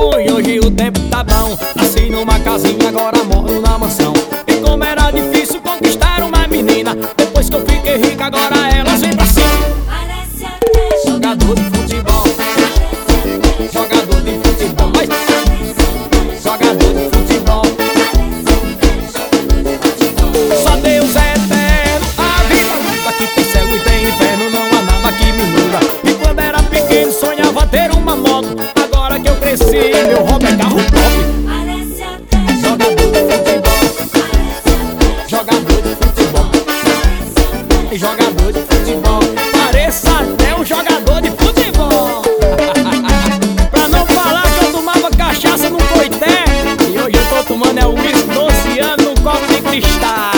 ruim, hoje o tempo tá bom. Nasci numa casinha, agora moro na mansão. E como era difícil conquistar uma menina, depois que eu fiquei rica, agora elas vêm pra cima. Jogador de futebol, jogador de futebol, mas jogador de futebol. Só Deus é eterno, a vida luta. Aqui tem céu e tem inferno, não há nada que me muda. E quando era pequeno sonhava ter uma moto, agora que eu cresci meu hobby é carro top. Jogador de futebol, jogador de futebol, jogador de futebol, pareça até um jogador de futebol. Pra não falar que eu tomava cachaça no coité, e hoje eu tô tomando é o uísque 12 anos no copo de cristal.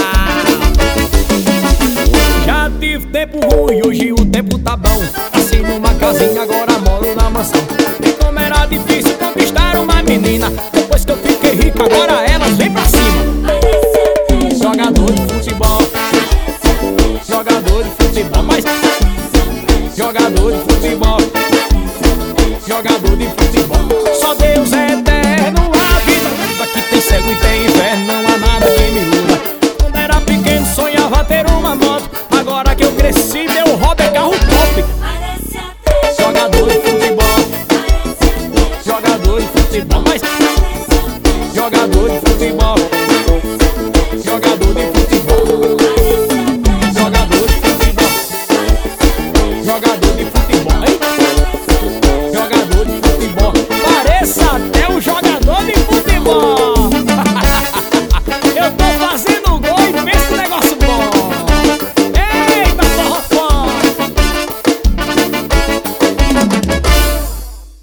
Já tive tempo ruim, hoje o tempo tá bom. Nasci numa casinha, agora moro na mansão. E como era difícil conquistar uma menina, depois que eu fiquei rico, agora elas vêm pra cima. Jogador de futebol, jogador de futebol, mas jogador de futebol, jogador de futebol. Só Deus é eterno, a vida luta. Aqui tem céu e tem inferno, não há nada que me muda. Quando era pequeno sonhava ter uma moto, agora que eu cresci meu hobby é carro top. Jogador de futebol, jogador de futebol, mas jogador de futebol, jogador de futebol.